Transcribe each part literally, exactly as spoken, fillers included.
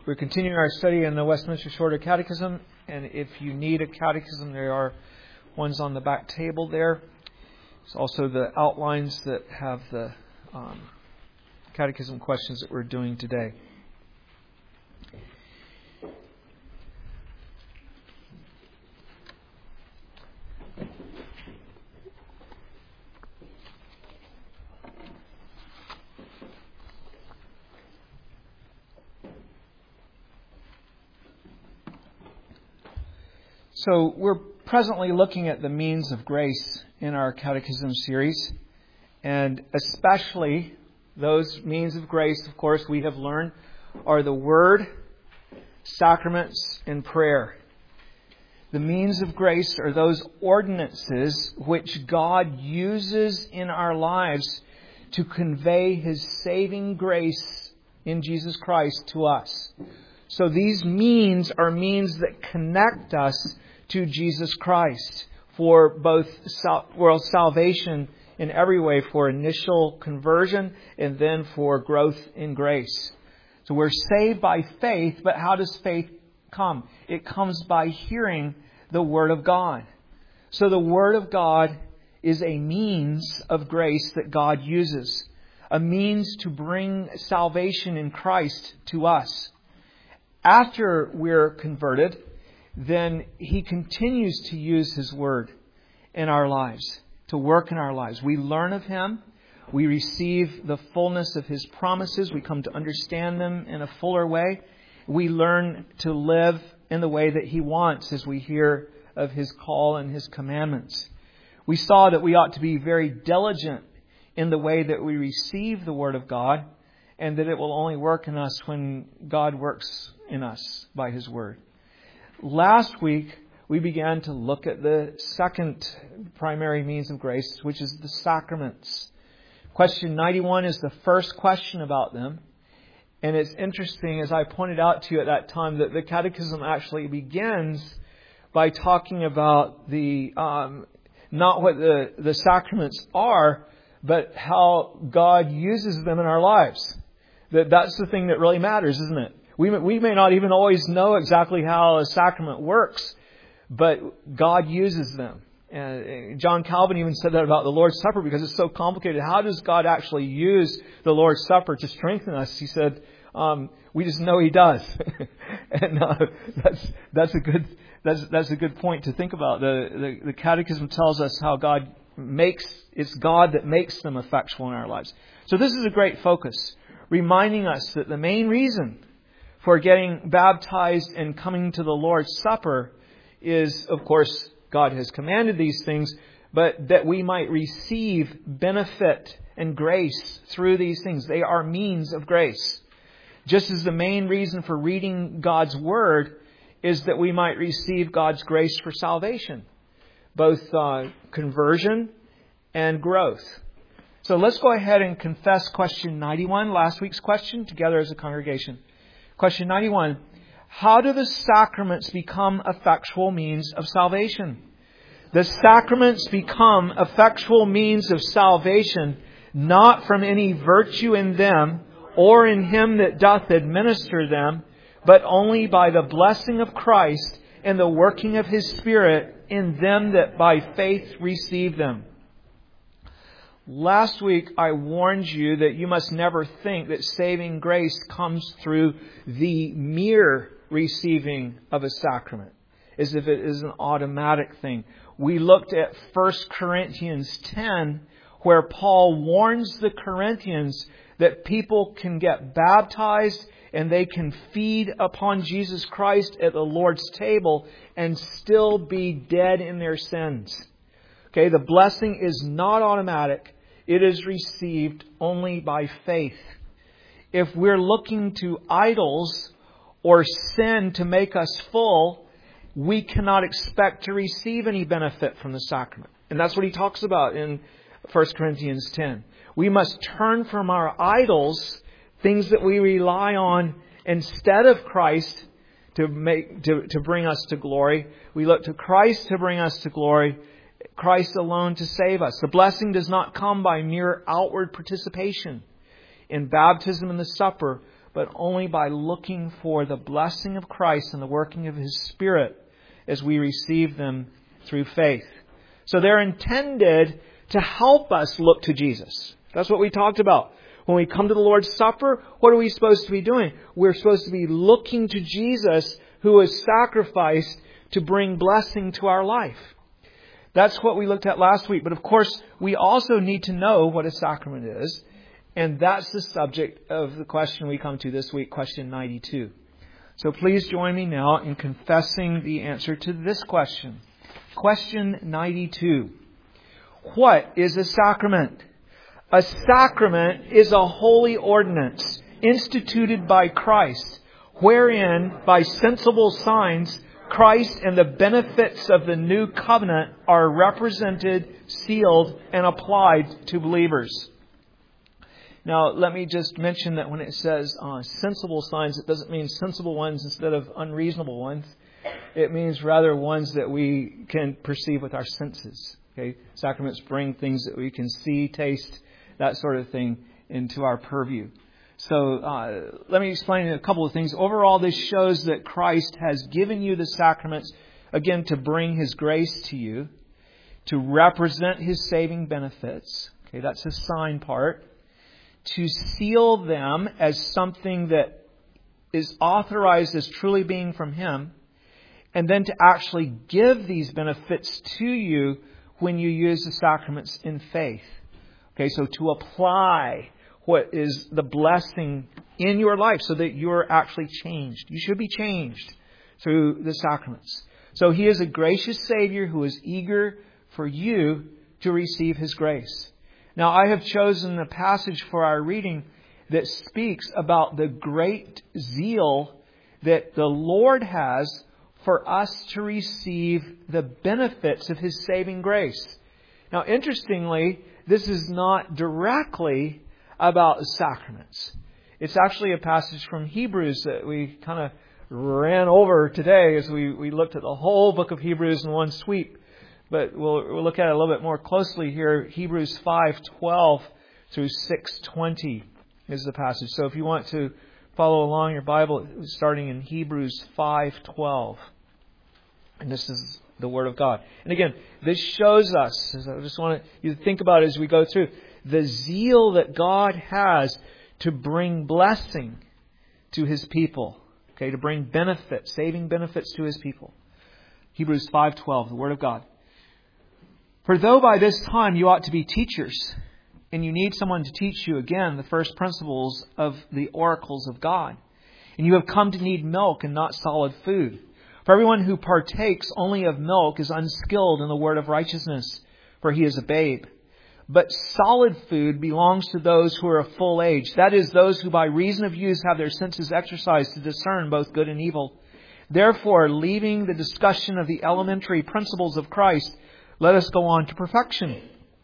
We're continuing our study in the Westminster Shorter Catechism, and if you need a catechism, there are ones on the back table there. There's also the outlines that have the um, catechism questions that we're doing today. So we're presently looking at the means of grace in our catechism series, and especially those means of grace, of course, we have learned are the Word, sacraments, and prayer. The means of grace are those ordinances which God uses in our lives to convey His saving grace in Jesus Christ to us. So these means are means that connect us to Jesus Christ for both sal- world salvation in every way, for initial conversion and then for growth in grace. So we're saved by faith, but how does faith come? It comes by hearing the Word of God. So the Word of God is a means of grace that God uses, a means to bring salvation in Christ to us. After we're converted, then He continues to use His Word in our lives, to work in our lives. We learn of Him. We receive the fullness of His promises. We come to understand them in a fuller way. We learn to live in the way that He wants as we hear of His call and His commandments. We saw that we ought to be very diligent in the way that we receive the Word of God, and that it will only work in us when God works in us by His Word. Last week, we began to look at the second primary means of grace, which is the sacraments. Question ninety-one is the first question about them. And it's interesting, as I pointed out to you at that time, that the Catechism actually begins by talking about the um, not what the, the sacraments are, but how God uses them in our lives. That that's the thing that really matters, isn't it? We may, we may not even always know exactly how a sacrament works, but God uses them. And John Calvin even said that about the Lord's Supper because it's so complicated. How does God actually use the Lord's Supper to strengthen us? He said, um, we just know He does. and uh, that's that's a good that's that's a good point to think about. The, the the Catechism tells us how God makes it's God that makes them effectual in our lives. So this is a great focus, reminding us that the main reason for getting baptized and coming to the Lord's Supper is, of course, God has commanded these things, but that we might receive benefit and grace through these things. They are means of grace. Just as the main reason for reading God's Word is that we might receive God's grace for salvation, both uh, conversion and growth. So let's go ahead and confess question ninety-one, last week's question, together as a congregation. Question ninety-one, how do the sacraments become effectual means of salvation? The sacraments become effectual means of salvation, not from any virtue in them or in Him that doth administer them, but only by the blessing of Christ and the working of His Spirit in them that by faith receive them. Last week, I warned you that you must never think that saving grace comes through the mere receiving of a sacrament, as if it is an automatic thing. We looked at First Corinthians ten, where Paul warns the Corinthians that people can get baptized and they can feed upon Jesus Christ at the Lord's table and still be dead in their sins. Okay, the blessing is not automatic. It is received only by faith. If we're looking to idols or sin to make us full, we cannot expect to receive any benefit from the sacrament. And that's what he talks about in First Corinthians ten. We must turn from our idols, things that we rely on instead of Christ to make to, to bring us to glory. We look to Christ to bring us to glory. Christ alone to save us. The blessing does not come by mere outward participation in baptism and the supper, but only by looking for the blessing of Christ and the working of His Spirit as we receive them through faith. So they're intended to help us look to Jesus. That's what we talked about. When we come to the Lord's Supper, what are we supposed to be doing? We're supposed to be looking to Jesus, who was sacrificed to bring blessing to our life. That's what we looked at last week. But of course, we also need to know what a sacrament is. And that's the subject of the question we come to this week, question ninety-two. So please join me now in confessing the answer to this question. Question ninety-two. What is a sacrament? A sacrament is a holy ordinance instituted by Christ, wherein, by sensible signs, Christ and the benefits of the new covenant are represented, sealed, and applied to believers. Now, let me just mention that when it says uh, sensible signs, it doesn't mean sensible ones instead of unreasonable ones. It means rather ones that we can perceive with our senses. Okay, sacraments bring things that we can see, taste, that sort of thing into our purview. So uh, let me explain a couple of things. Overall, this shows that Christ has given you the sacraments, again, to bring His grace to you, to represent His saving benefits. Okay, that's the sign part. To seal them as something that is authorized as truly being from Him, and then to actually give these benefits to you when you use the sacraments in faith. Okay, so to apply what is the blessing in your life so that you're actually changed. You should be changed through the sacraments. So He is a gracious Savior who is eager for you to receive His grace. Now, I have chosen a passage for our reading that speaks about the great zeal that the Lord has for us to receive the benefits of His saving grace. Now, interestingly, this is not directly about the sacraments. It's actually a passage from Hebrews that we kind of ran over today as we, we looked at the whole book of Hebrews in one sweep. But we'll, we'll look at it a little bit more closely here. Hebrews five twelve through six twenty is the passage. So if you want to follow along your Bible, starting in Hebrews five twelve. And this is the Word of God. And again, this shows us, as I just want you to think about it as we go through, the zeal that God has to bring blessing to His people. Okay, to bring benefits, saving benefits to His people. Hebrews five twelve, the Word of God. For though by this time you ought to be teachers, and you need someone to teach you again the first principles of the oracles of God, and you have come to need milk and not solid food. For everyone who partakes only of milk is unskilled in the word of righteousness, for he is a babe. But solid food belongs to those who are of full age, that is, those who by reason of use have their senses exercised to discern both good and evil. Therefore, leaving the discussion of the elementary principles of Christ, let us go on to perfection,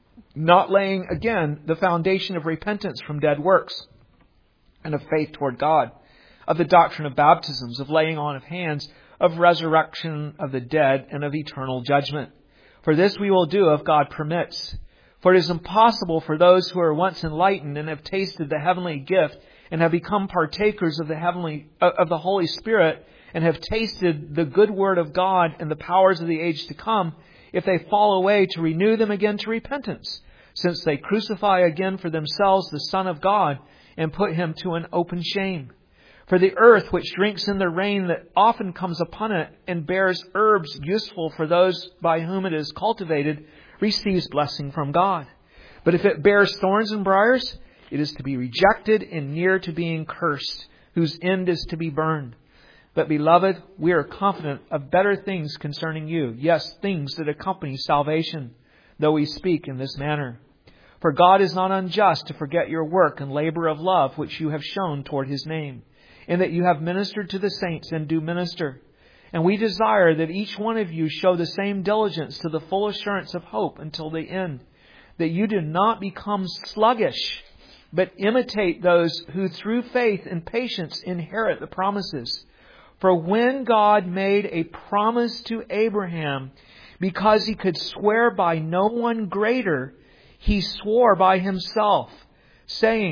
not laying again the foundation of repentance from dead works and of faith toward God, of the doctrine of baptisms, of laying on of hands, of resurrection of the dead, and of eternal judgment. For this we will do if God permits. For it is impossible for those who are once enlightened and have tasted the heavenly gift and have become partakers of the heavenly of the Holy Spirit and have tasted the good word of God and the powers of the age to come, if they fall away, to renew them again to repentance, since they crucify again for themselves the Son of God and put Him to an open shame. For the earth, which drinks in the rain that often comes upon it and bears herbs useful for those by whom it is cultivated, receives blessing from God. But if it bears thorns and briars, it is to be rejected and near to being cursed, whose end is to be burned. But beloved, we are confident of better things concerning you. Yes, things that accompany salvation, though we speak in this manner. For God is not unjust to forget your work and labor of love, which you have shown toward His name, and that you have ministered to the saints and do minister. And we desire that each one of you show the same diligence to the full assurance of hope until the end, that you do not become sluggish, but imitate those who through faith and patience inherit the promises. For when God made a promise to Abraham, because He could swear by no one greater, He swore by Himself, saying,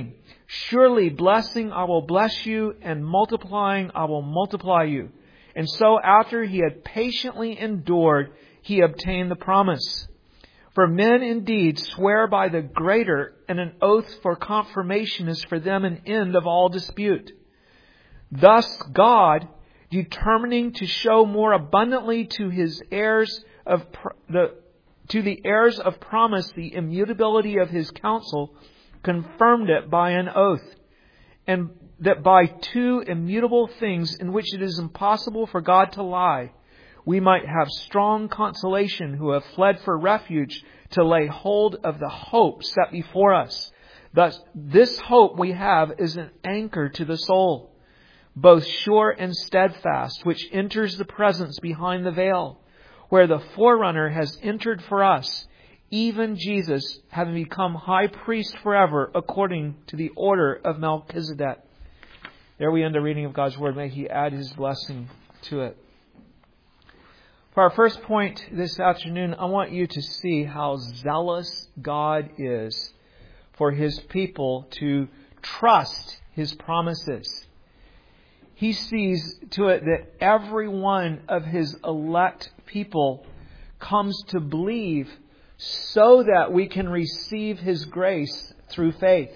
Surely blessing I will bless you, and multiplying I will multiply you. And so after he had patiently endured, he obtained the promise. For men indeed swear by the greater, and an oath for confirmation is for them an end of all dispute. Thus God, determining to show more abundantly to his heirs of the to the heirs of promise the immutability of his counsel, confirmed it by an oath, and that by two immutable things in which it is impossible for God to lie, we might have strong consolation who have fled for refuge to lay hold of the hope set before us. Thus, this hope we have is an anchor to the soul, both sure and steadfast, which enters the presence behind the veil, where the forerunner has entered for us, even Jesus, having become high priest forever, according to the order of Melchizedek. There we end the reading of God's Word. May He add His blessing to it. For our first point this afternoon, I want you to see how zealous God is for His people to trust His promises. He sees to it that every one of His elect people comes to believe so that we can receive His grace through faith.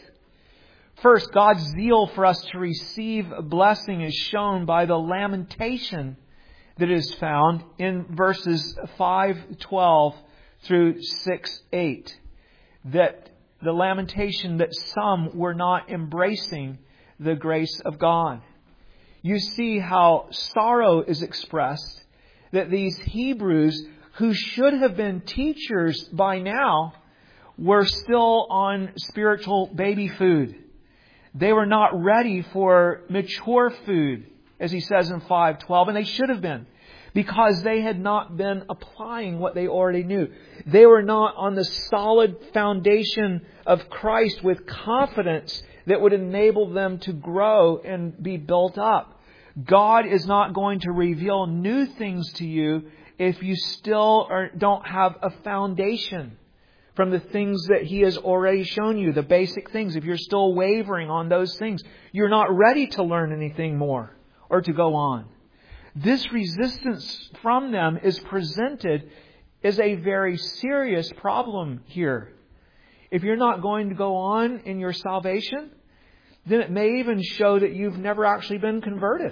First, God's zeal for us to receive a blessing is shown by the lamentation that is found in verses five twelve through six eight. That the lamentation that some were not embracing the grace of God. You see how sorrow is expressed, that these Hebrews who should have been teachers by now were still on spiritual baby food. They were not ready for mature food, as he says in five twelve, and they should have been, because they had not been applying what they already knew. They were not on the solid foundation of Christ with confidence that would enable them to grow and be built up. God is not going to reveal new things to you if you still are, don't have a foundation from the things that He has already shown you, the basic things. If you're still wavering on those things, you're not ready to learn anything more or to go on. This resistance from them is presented as a very serious problem here. If you're not going to go on in your salvation, then it may even show that you've never actually been converted.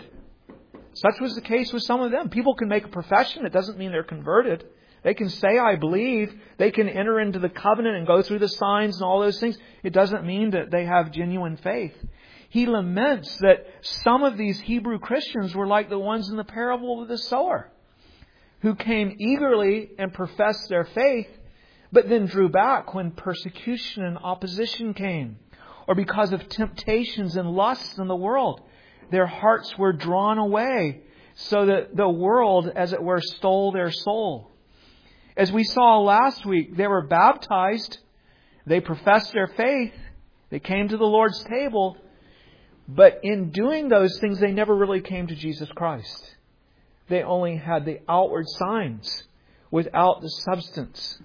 Such was the case with some of them. People can make a profession. It doesn't mean they're converted. They can say, I believe. They can enter into the covenant and go through the signs and all those things. It doesn't mean that they have genuine faith. He laments that some of these Hebrew Christians were like the ones in the parable of the sower, who came eagerly and professed their faith, but then drew back when persecution and opposition came, or because of temptations and lusts in the world. Their hearts were drawn away so that the world, as it were, stole their soul. As we saw last week, they were baptized, they professed their faith, they came to the Lord's table, but in doing those things, they never really came to Jesus Christ. They only had the outward signs without the substance.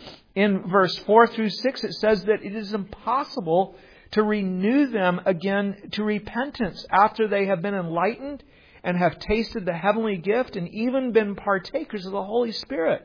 In verse four through six, it says that it is impossible to renew them again to repentance after they have been enlightened and have tasted the heavenly gift and even been partakers of the Holy Spirit.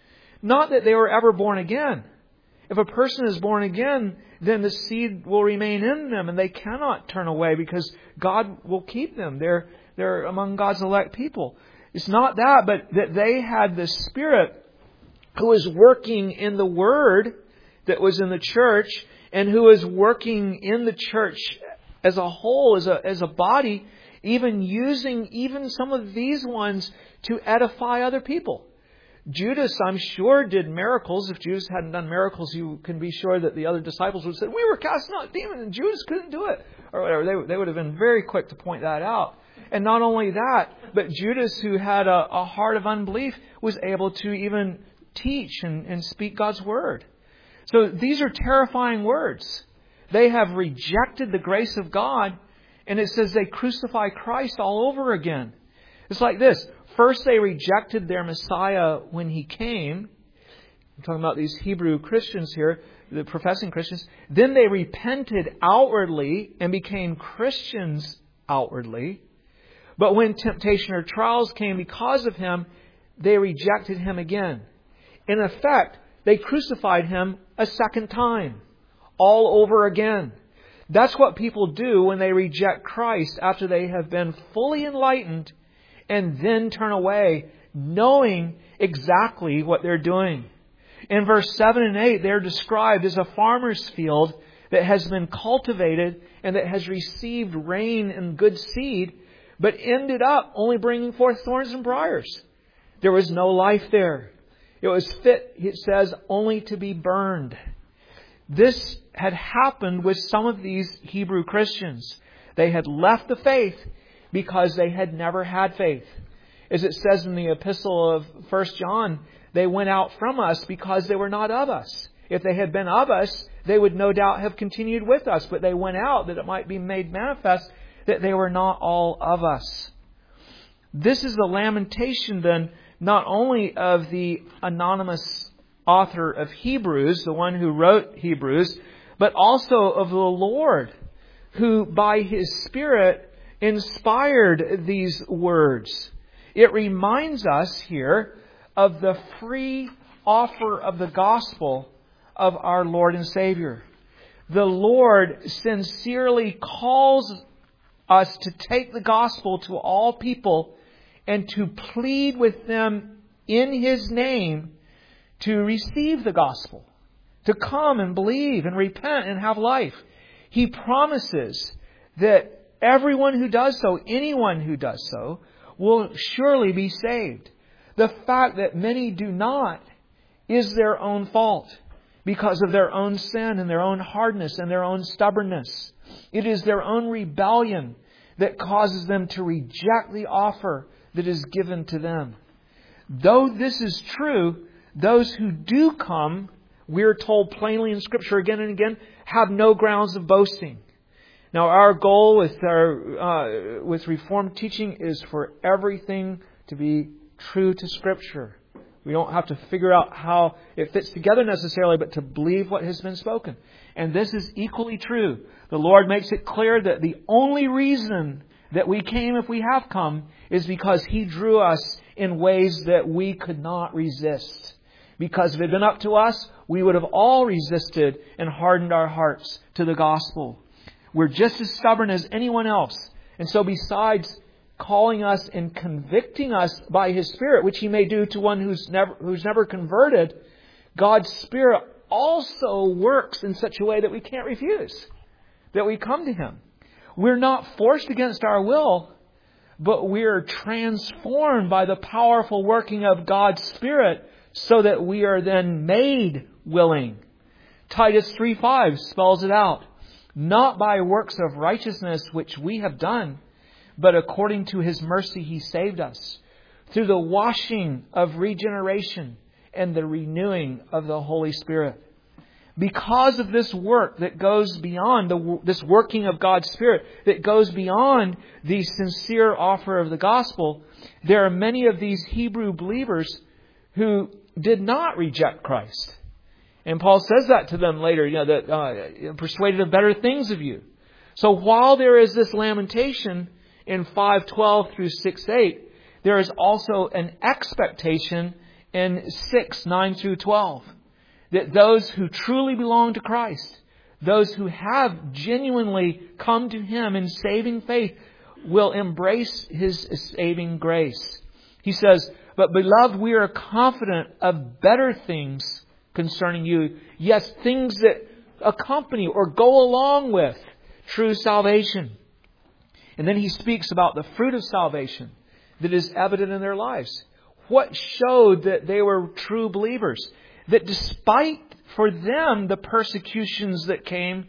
Not that they were ever born again. If a person is born again, then the seed will remain in them and they cannot turn away because God will keep them. They're, they're among God's elect people. It's not that, but that they had the Spirit who was working in the Word that was in the church and who is working in the church as a whole, as a, as a body, even using even some of these ones to edify other people. Judas, I'm sure, did miracles. If Judas hadn't done miracles, you can be sure that the other disciples would have said, we were casting out demons and Judas couldn't do it. Or whatever. They, they would have been very quick to point that out. And not only that, but Judas, who had a, a heart of unbelief, was able to even teach and, and speak God's word. So these are terrifying words. They have rejected the grace of God, and it says they crucify Christ all over again. It's like this. First, they rejected their Messiah when He came. I'm talking about these Hebrew Christians here. the professing Christians, then they repented outwardly and became Christians outwardly. But when temptation or trials came because of him, they rejected him again. In effect, they crucified him a second time, all over again. That's what people do when they reject Christ after they have been fully enlightened and then turn away, knowing exactly what they're doing. In verse seven and eight, they're described as a farmer's field that has been cultivated and that has received rain and good seed, but ended up only bringing forth thorns and briars. There was no life there. It was fit, it says, only to be burned. This had happened with some of these Hebrew Christians. They had left the faith because they had never had faith. As it says in the epistle of First John, they went out from us because they were not of us. If they had been of us, they would no doubt have continued with us. But they went out that it might be made manifest that they were not all of us. This is the lamentation then, not only of the anonymous author of Hebrews, the one who wrote Hebrews, but also of the Lord, who by His Spirit inspired these words. It reminds us here of the free offer of the gospel of our Lord and Savior. The Lord sincerely calls us to take the gospel to all people and to plead with them in His name to receive the gospel, to come and believe and repent and have life. He promises that everyone who does so, anyone who does so, will surely be saved. The fact that many do not is their own fault because of their own sin and their own hardness and their own stubbornness. It is their own rebellion that causes them to reject the offer that is given to them. Though this is true, those who do come, we're told plainly in Scripture again and again, have no grounds of boasting. Now, our goal with our uh, with Reformed teaching is for everything to be true to Scripture. We don't have to figure out how it fits together necessarily, but to believe what has been spoken. And this is equally true. The Lord makes it clear that the only reason that we came, if we have come, is because He drew us in ways that we could not resist. Because if it had been up to us, we would have all resisted and hardened our hearts to the gospel. We're just as stubborn as anyone else. And so besides calling us and convicting us by His Spirit, which He may do to one who's never, who's never converted, God's Spirit also works in such a way that we can't refuse, that we come to Him. We're not forced against our will, but we're transformed by the powerful working of God's Spirit so that we are then made willing. Titus three five spells it out. Not by works of righteousness which we have done, but according to His mercy He saved us, through the washing of regeneration and the renewing of the Holy Spirit. Because of this work that goes beyond, the, this working of God's Spirit, that goes beyond the sincere offer of the gospel, there are many of these Hebrew believers who did not reject Christ. And Paul says that to them later, you know, that uh, persuaded of better things of you. So while there is this lamentation in five twelve through six eight, there is also an expectation in six nine through twelve. That those who truly belong to Christ, those who have genuinely come to Him in saving faith, will embrace His saving grace. He says, "But beloved, we are confident of better things concerning you. Yes, things that accompany or go along with true salvation." And then he speaks about the fruit of salvation that is evident in their lives. What showed that they were true believers? That despite for them the persecutions that came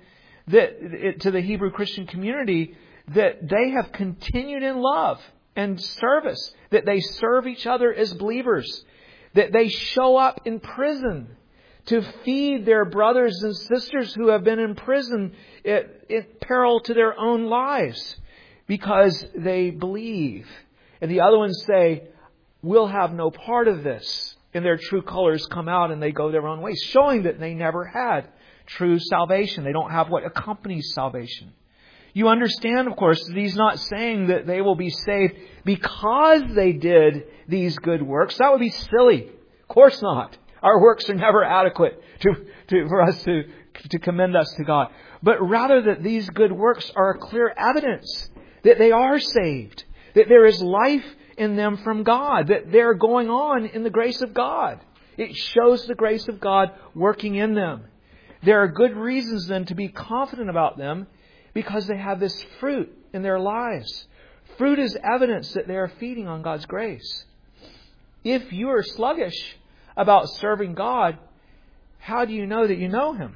that to the Hebrew Christian community, that they have continued in love and service, that they serve each other as believers, that they show up in prison to feed their brothers and sisters who have been in prison at, at peril to their own lives because they believe. And the other ones say, we'll have no part of this. And their true colors come out and they go their own ways, showing that they never had true salvation. They don't have what accompanies salvation. You understand, of course, that He's not saying that they will be saved because they did these good works. That would be silly. Of course not. Our works are never adequate to, to, for us to, to commend us to God. But rather that these good works are a clear evidence that they are saved. That there is life in them from God. That they're going on in the grace of God. It shows the grace of God working in them. There are good reasons then to be confident about them because they have this fruit in their lives. Fruit is evidence that they are feeding on God's grace. If you are sluggish about serving God, how do you know that you know Him?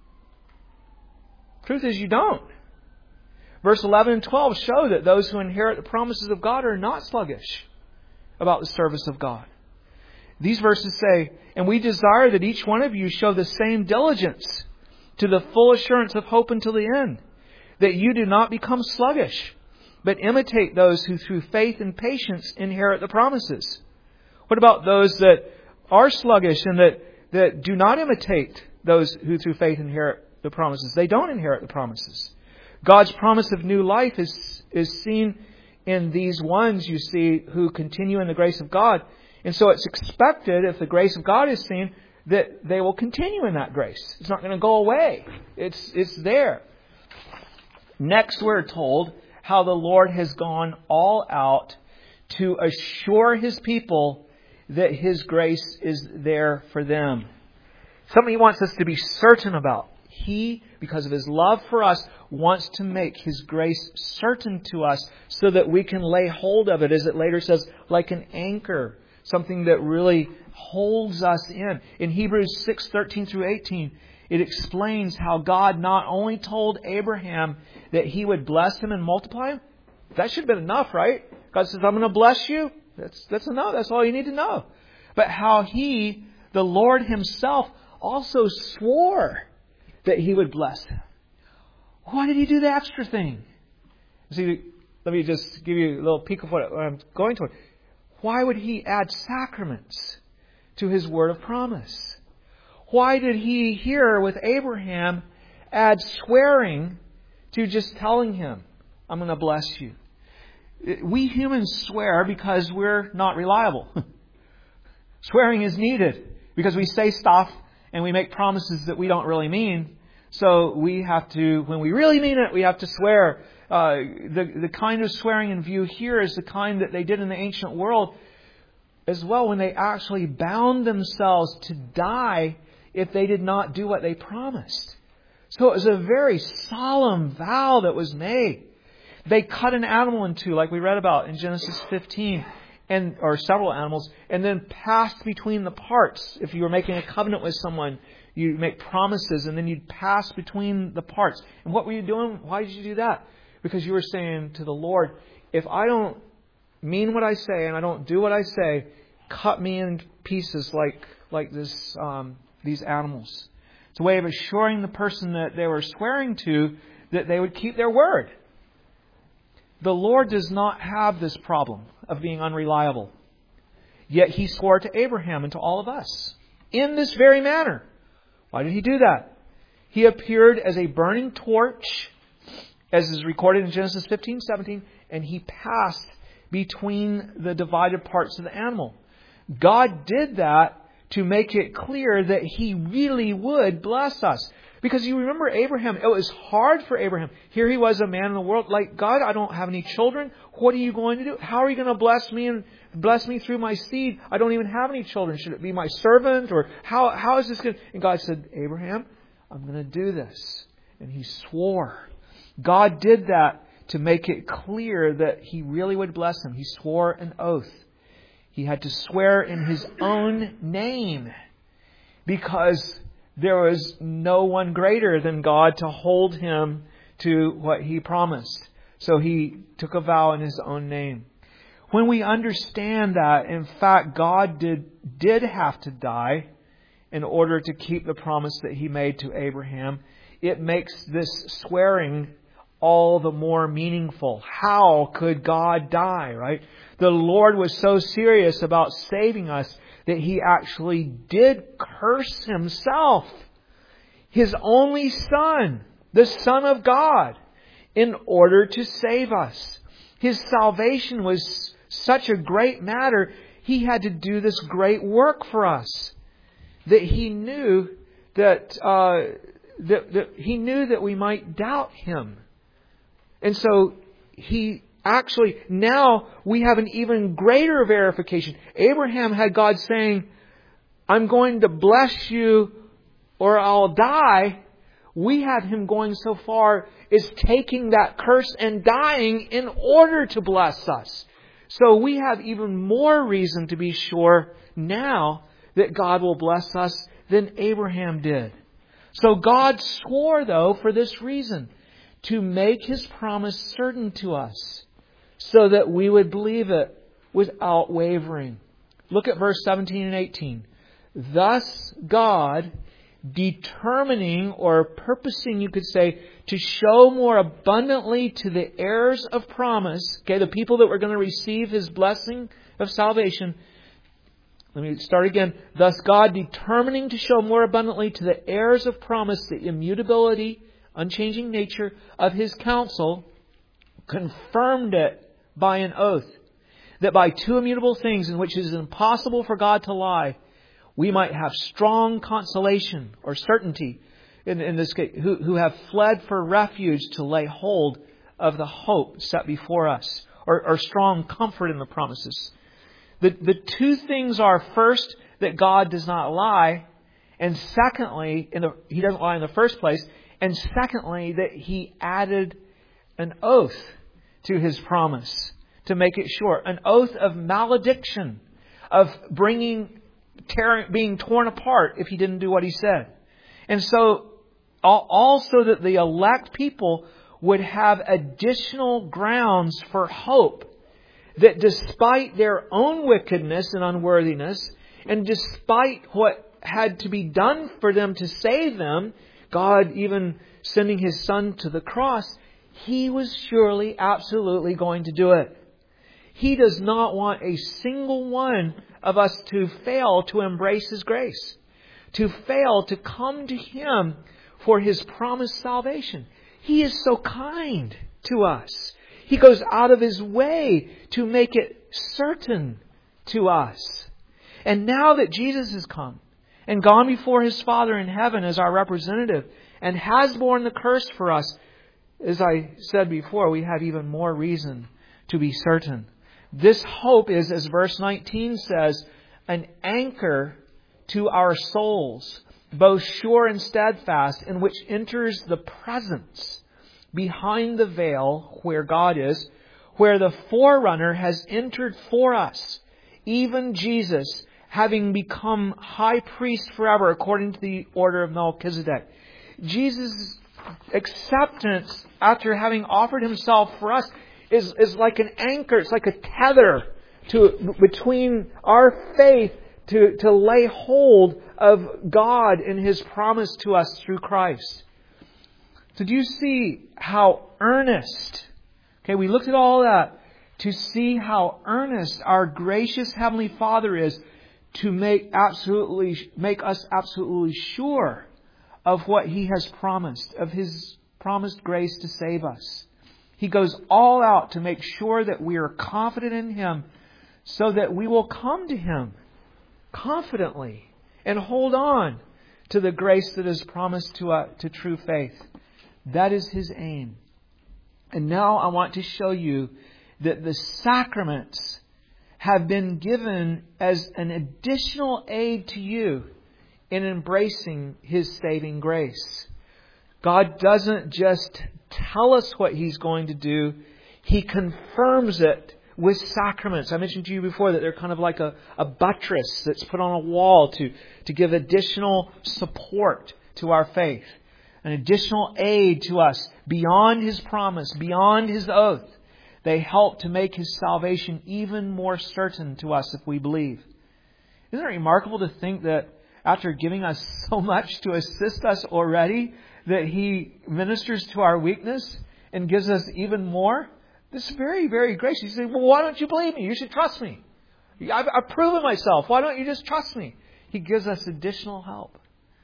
Truth is, you don't. Verse eleven and twelve show that those who inherit the promises of God are not sluggish about the service of God. These verses say, "And we desire that each one of you show the same diligence to the full assurance of hope until the end, that you do not become sluggish, but imitate those who through faith and patience inherit the promises." What about those that are sluggish and that, that do not imitate those who through faith inherit the promises? They don't inherit the promises. God's promise of new life is, is seen in these ones, you see, who continue in the grace of God. And so it's expected, if the grace of God is seen, that they will continue in that grace. It's not going to go away. It's, it's there. Next, we're told how the Lord has gone all out to assure His people that His grace is there for them. Something He wants us to be certain about. He, because of His love for us, wants to make His grace certain to us so that we can lay hold of it, as it later says, like an anchor. Something that really holds us in. In Hebrews six, thirteen through eighteen, it explains how God not only told Abraham that He would bless him and multiply him. That should have been enough, right? God says, I'm going to bless you. That's, that's enough. That's all you need to know. But how He, the Lord Himself, also swore that He would bless him. Why did He do the extra thing? See, let me just give you a little peek of what I'm going to. Why would He add sacraments to His word of promise? Why did He here with Abraham add swearing to just telling him, I'm going to bless you? We humans swear because we're not reliable. Swearing is needed because we say stuff and we make promises that we don't really mean. So we have to, when we really mean it, we have to swear. Uh, the, the kind of swearing in view here is the kind that they did in the ancient world as well, when they actually bound themselves to die if they did not do what they promised. So it was a very solemn vow that was made. They cut an animal in two, like we read about in Genesis fifteen, and or several animals, and then passed between the parts. If you were making a covenant with someone, you make promises, and then you'd pass between the parts. And what were you doing? Why did you do that? Because you were saying to the Lord, if I don't mean what I say and I don't do what I say, cut me in pieces like like this um, these animals. It's a way of assuring the person that they were swearing to that they would keep their word. The Lord does not have this problem of being unreliable. Yet He swore to Abraham and to all of us in this very manner. Why did He do that? He appeared as a burning torch, as is recorded in Genesis fifteen, seventeen, and He passed between the divided parts of the animal. God did that to make it clear that He really would bless us. Because you remember Abraham, it was hard for Abraham. Here he was, a man in the world, like, God, I don't have any children. What are you going to do? How are you going to bless me and bless me through my seed? I don't even have any children. Should it be my servant? Or how how is this going to... And God said, Abraham, I'm going to do this. And He swore. God did that to make it clear that He really would bless him. He swore an oath. He had to swear in His own name because there was no one greater than God to hold him to what He promised. So He took a vow in His own name. When we understand that, in fact, God did, did have to die in order to keep the promise that He made to Abraham, it makes this swearing all the more meaningful. How could God die, right? The Lord was so serious about saving us that He actually did curse Himself. His only Son, the Son of God, in order to save us. His salvation was such a great matter, He had to do this great work for us. That He knew that, uh, that, that He knew that we might doubt Him. And so He actually, now we have an even greater verification. Abraham had God saying, I'm going to bless you or I'll die. We have Him going so far as taking that curse and dying in order to bless us. So we have even more reason to be sure now that God will bless us than Abraham did. So God swore, though, for this reason, to make His promise certain to us, so that we would believe it without wavering. Look at verse seventeen and eighteen. Thus God, determining or purposing, you could say, to show more abundantly to the heirs of promise, okay, the people that were going to receive His blessing of salvation. Let me start again. Thus God, determining to show more abundantly to the heirs of promise the immutability, unchanging nature of His counsel, confirmed it by an oath, that by two immutable things in which it is impossible for God to lie, we might have strong consolation or certainty, in, in this case, who, who have fled for refuge to lay hold of the hope set before us, or, or strong comfort in the promises. The, the two things are, first, that God does not lie, and secondly, in the, He doesn't lie in the first place, and secondly, that He added an oath to His promise to make it sure. An oath of malediction, of bringing, tearing, being torn apart if He didn't do what He said. And so, also that the elect people would have additional grounds for hope, that despite their own wickedness and unworthiness, and despite what had to be done for them to save them, God even sending His Son to the cross, He was surely, absolutely going to do it. He does not want a single one of us to fail to embrace His grace, to fail to come to Him for His promised salvation. He is so kind to us. He goes out of His way to make it certain to us. And now that Jesus has come and gone before His Father in heaven as our representative and has borne the curse for us, as I said before, we have even more reason to be certain. This hope is, as verse nineteen says, an anchor to our souls, both sure and steadfast, in which enters the presence behind the veil where God is, where the forerunner has entered for us, even Jesus, having become high priest forever according to the order of Melchizedek. Jesus' acceptance after having offered Himself for us is, is like an anchor. It's like a tether to between our faith to, to lay hold of God and His promise to us through Christ. So do you see how earnest, okay, we looked at all that to see how earnest our gracious Heavenly Father is to make absolutely make us absolutely sure of what He has promised, of His promised grace to save us. He goes all out to make sure that we are confident in Him so that we will come to Him confidently and hold on to the grace that is promised to us, to true faith. That is His aim. And now I want to show you that the sacraments have been given as an additional aid to you in embracing His saving grace. God doesn't just tell us what He's going to do. He confirms it with sacraments. I mentioned to you before that they're kind of like a, a buttress that's put on a wall to, to give additional support to our faith. An additional aid to us beyond His promise, beyond His oath. They help to make His salvation even more certain to us if we believe. Isn't it remarkable to think that after giving us so much to assist us already, that He ministers to our weakness and gives us even more? This is very, very gracious. You say, well, why don't you believe me? You should trust me. I've, I've proven myself. Why don't you just trust me? He gives us additional help.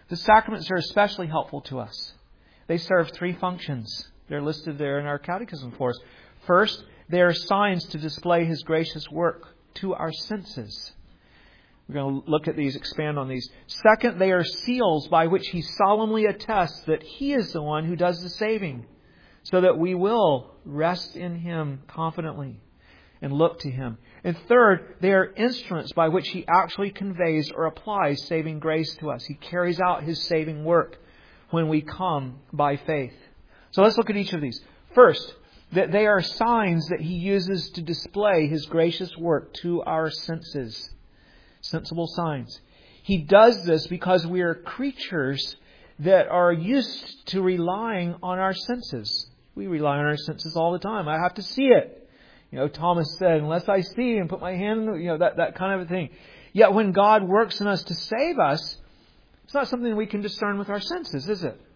The sacraments are especially helpful to us. They serve three functions. They're listed there in our catechism for us. First, they are signs to display His gracious work to our senses. We're going to look at these, expand on these. Second, they are seals by which He solemnly attests that He is the one who does the saving, so that we will rest in Him confidently and look to Him. And third, they are instruments by which He actually conveys or applies saving grace to us. He carries out His saving work when we come by faith. So let's look at each of these. First, that they are signs that He uses to display His gracious work to our senses. Sensible signs. He does this because we are creatures that are used to relying on our senses. We rely on our senses all the time. I have to see it. You know, Thomas said, unless I see and put my hand, you know, that, that kind of a thing. Yet when God works in us to save us, it's not something we can discern with our senses, is it?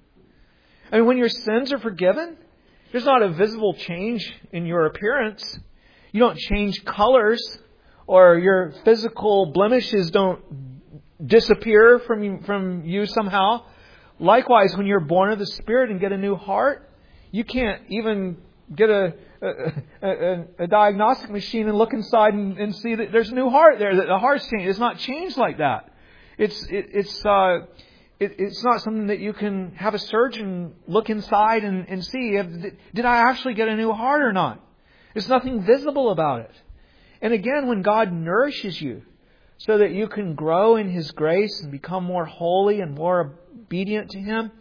I mean, when your sins are forgiven, there's not a visible change in your appearance. You don't change colors, or your physical blemishes don't disappear from you, from you somehow. Likewise, when you're born of the Spirit and get a new heart, you can't even get a, a, a, a diagnostic machine and look inside and, and see that there's a new heart there, that the heart's changed. It's not changed like that. It's it, it's uh, it, it's not something that you can have a surgeon look inside and, and see. If, did I actually get a new heart or not? There's nothing visible about it. And again, when God nourishes you so that you can grow in His grace and become more holy and more obedient to Him,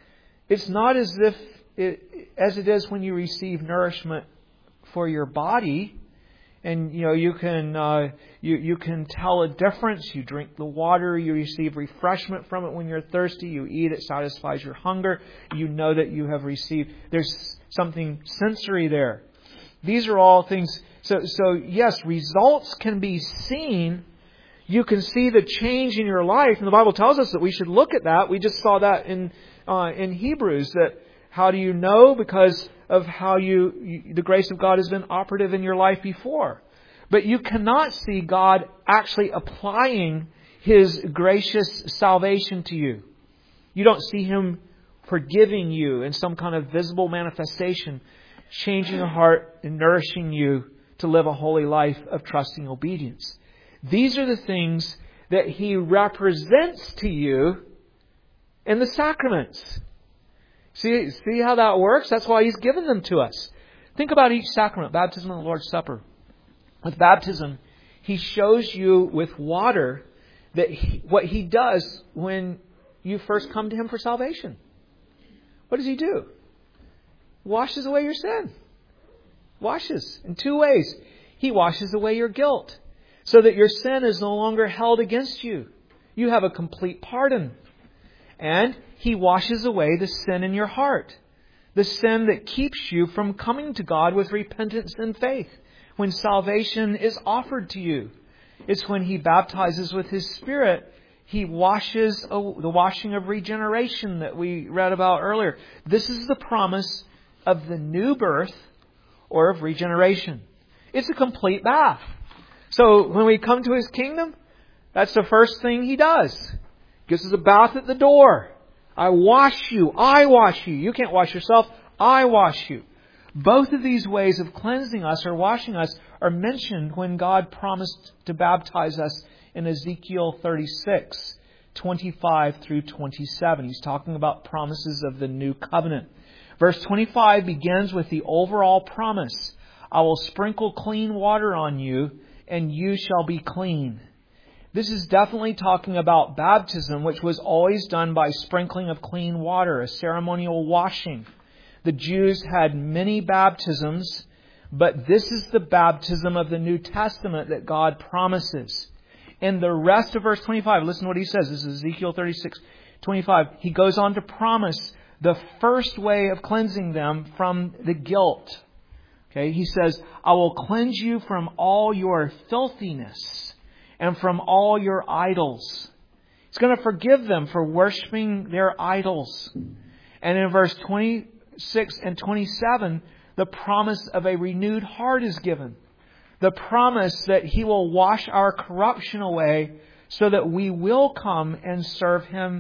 it's not as if it, as it is when you receive nourishment for your body, and you know you can uh, you you can tell a difference. You drink the water, you receive refreshment from it when you're thirsty. You eat, it satisfies your hunger. You know that you have received. There's something sensory there. These are all things. So, so yes, results can be seen. You can see the change in your life, and the Bible tells us that we should look at that. We just saw that in uh, in Hebrews. That how do you know? Because of how you, you the grace of God has been operative in your life before. But you cannot see God actually applying His gracious salvation to you. You don't see Him forgiving you in some kind of visible manifestation, changing your heart and nourishing you to live a holy life of trusting obedience. These are the things that He represents to you in the sacraments. See, see how that works? That's why He's given them to us. Think about each sacrament, baptism and the Lord's Supper. With baptism, He shows you with water that he, what He does when you first come to Him for salvation. What does He do? Washes away your sin. Washes in two ways. He washes away your guilt so that your sin is no longer held against you. You have a complete pardon. And He washes away the sin in your heart. The sin that keeps you from coming to God with repentance and faith when salvation is offered to you. It's when He baptizes with His Spirit. He washes the washing of regeneration that we read about earlier. This is the promise of the new birth or of regeneration. It's a complete bath. So when we come to His kingdom, that's the first thing He does. Gives us a bath at the door. I wash you. I wash you. You can't wash yourself. I wash you. Both of these ways of cleansing us or washing us are mentioned when God promised to baptize us in Ezekiel thirty-six, twenty-five through twenty-seven. He's talking about promises of the new covenant. Verse twenty-five begins with the overall promise. I will sprinkle clean water on you, and you shall be clean. This is definitely talking about baptism, which was always done by sprinkling of clean water, a ceremonial washing. The Jews had many baptisms, but this is the baptism of the New Testament that God promises. In the rest of verse twenty-five, listen to what He says. This is Ezekiel thirty-six, twenty-five. He goes on to promise the first way of cleansing them from the guilt. Okay, He says, I will cleanse you from all your filthiness and from all your idols. He's going to forgive them for worshiping their idols. And in verse twenty-six and twenty-seven, the promise of a renewed heart is given. The promise that He will wash our corruption away so that we will come and serve Him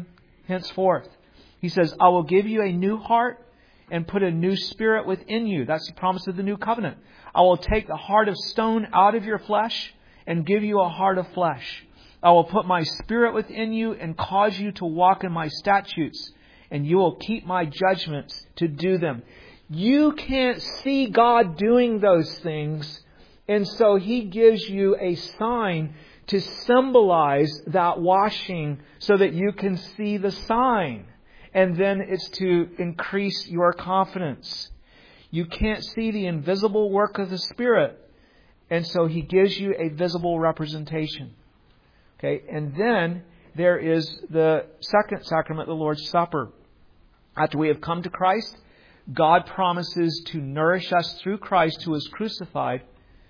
henceforth. He says, I will give you a new heart and put a new spirit within you. That's the promise of the new covenant. I will take the heart of stone out of your flesh and give you a heart of flesh. I will put my spirit within you and cause you to walk in my statutes, and you will keep my judgments to do them. You can't see God doing those things, and so He gives you a sign to symbolize that washing so that you can see the sign. And then it's to increase your confidence. You can't see the invisible work of the Spirit, and so He gives you a visible representation. Okay, and then there is the second sacrament, the Lord's Supper. After we have come to Christ, God promises to nourish us through Christ who was crucified,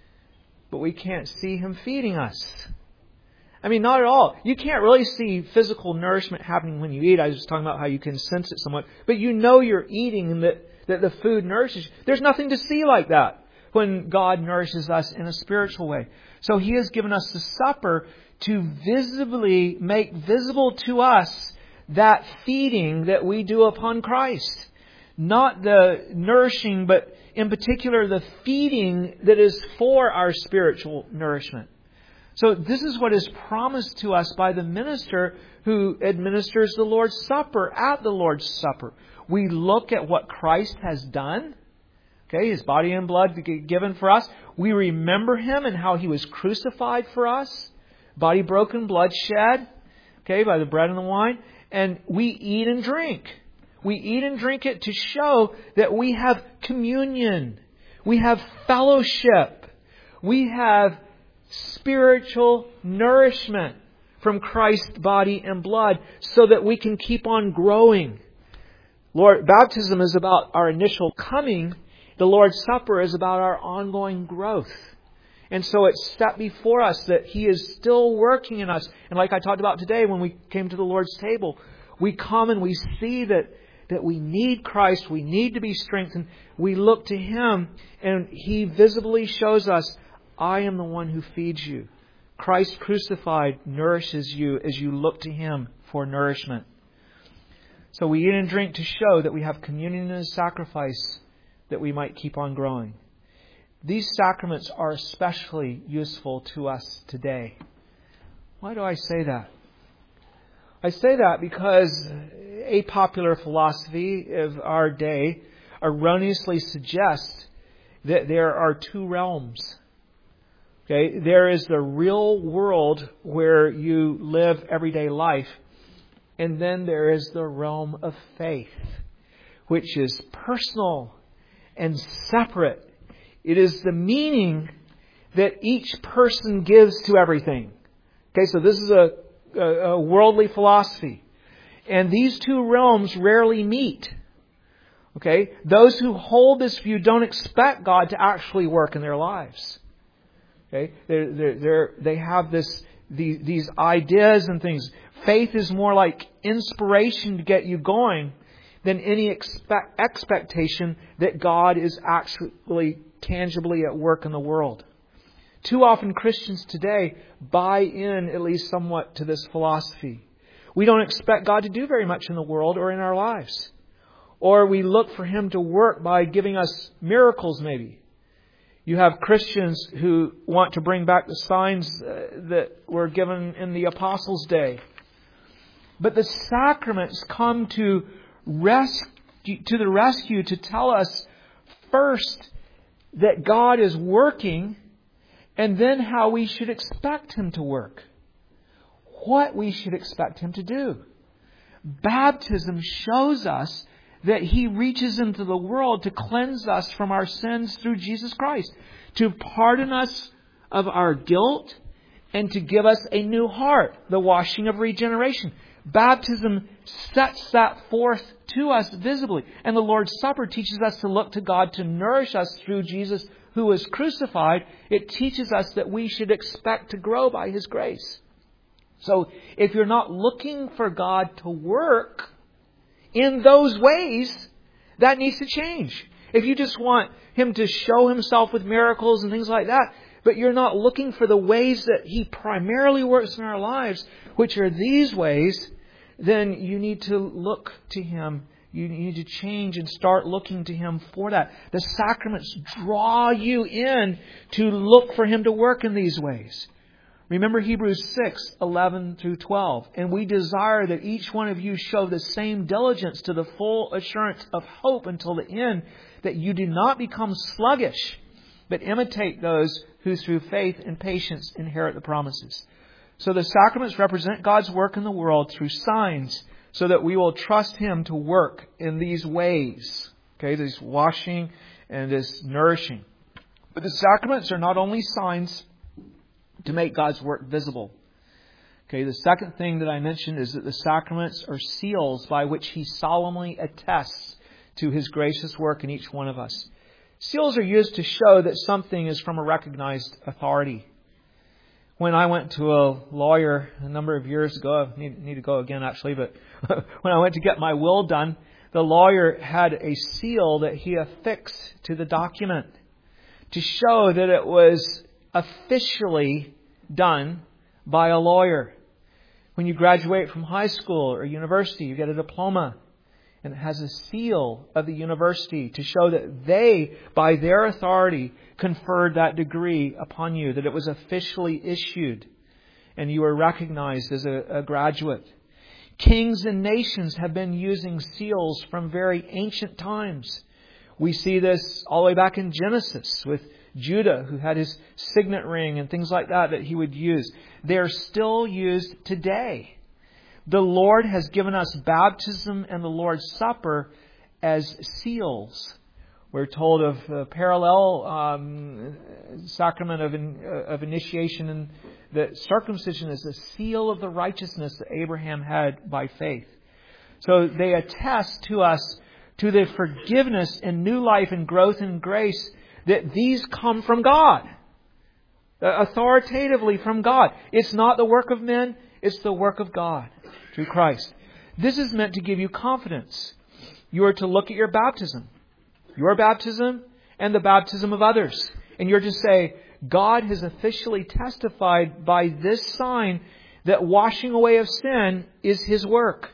but we can't see Him feeding us. I mean, not at all. You can't really see physical nourishment happening when you eat. I was just talking about how you can sense it somewhat. But you know you're eating and that, that the food nourishes you. There's nothing to see like that when God nourishes us in a spiritual way. So He has given us the supper to visibly make visible to us that feeding that we do upon Christ. Not the nourishing, but in particular the feeding that is for our spiritual nourishment. So this is what is promised to us by the minister who administers the Lord's Supper at the Lord's Supper. We look at what Christ has done. Okay, His body and blood given for us. We remember Him and how He was crucified for us. Body broken, blood shed. Okay, by the bread and the wine. And we eat and drink. We eat and drink it to show that we have communion. We have fellowship. We have spiritual nourishment from Christ's body and blood so that we can keep on growing. Lord, baptism is about our initial coming. The Lord's Supper is about our ongoing growth. And so it's set before us that He is still working in us. And like I talked about today when we came to the Lord's table, we come and we see that, that we need Christ. We need to be strengthened. We look to Him and He visibly shows us, I am the one who feeds you. Christ crucified nourishes you as you look to Him for nourishment. So we eat and drink to show that we have communion in His sacrifice, that we might keep on growing. These sacraments are especially useful to us today. Why do I say that? I say that because a popular philosophy of our day erroneously suggests that there are two realms. Okay, there is the real world where you live everyday life, and then there is the realm of faith, which is personal and separate. It is the meaning that each person gives to everything. Okay, so this is a, a, a worldly philosophy. And these two realms rarely meet. Okay, those who hold this view don't expect God to actually work in their lives. Okay, they're, they're, they're, they have this these, these ideas and things. Faith is more like inspiration to get you going than any expect, expectation that God is actually tangibly at work in the world. Too often Christians today buy in at least somewhat to this philosophy. We don't expect God to do very much in the world or in our lives. Or we look for Him to work by giving us miracles maybe. You have Christians who want to bring back the signs uh, that were given in the Apostles' day. But the sacraments come to rescue, to the rescue to tell us first that God is working, and then how we should expect Him to work. What we should expect Him to do. Baptism shows us that He reaches into the world to cleanse us from our sins through Jesus Christ, to pardon us of our guilt, and to give us a new heart, the washing of regeneration. Baptism sets that forth to us visibly. And the Lord's Supper teaches us to look to God to nourish us through Jesus who was crucified. It teaches us that we should expect to grow by His grace. So if you're not looking for God to work in those ways, that needs to change. If you just want Him to show Himself with miracles and things like that, but you're not looking for the ways that He primarily works in our lives, which are these ways, then you need to look to Him. You need to change and start looking to Him for that. The sacraments draw you in to look for Him to work in these ways. Remember Hebrews six, eleven through twelve. And we desire that each one of you show the same diligence to the full assurance of hope until the end, that you do not become sluggish, but imitate those who through faith and patience inherit the promises. So the sacraments represent God's work in the world through signs, so that we will trust Him to work in these ways. Okay, this washing and this nourishing. But the sacraments are not only signs to make God's work visible. Okay, the second thing that I mentioned is that the sacraments are seals by which He solemnly attests to His gracious work in each one of us. Seals are used to show that something is from a recognized authority. When I went to a lawyer a number of years ago, I need, need to go again actually, but when I went to get my will done, the lawyer had a seal that he affixed to the document to show that it was officially done by a lawyer. When you graduate from high school or university, you get a diploma, and it has a seal of the university to show that they, by their authority, conferred that degree upon you, that it was officially issued, and you were recognized as a, a graduate. Kings and nations have been using seals from very ancient times. We see this all the way back in Genesis with Judah, who had his signet ring and things like that that he would use. They are still used today. The Lord has given us baptism and the Lord's Supper as seals. We're told of a parallel um, sacrament of, in, uh, of initiation, and that circumcision is the seal of the righteousness that Abraham had by faith. So they attest to us to the forgiveness and new life and growth in grace, that these come from God, authoritatively from God. It's not the work of men, it's the work of God through Christ. This is meant to give you confidence. You are to look at your baptism, your baptism and the baptism of others. And you're to say, God has officially testified by this sign that washing away of sin is His work.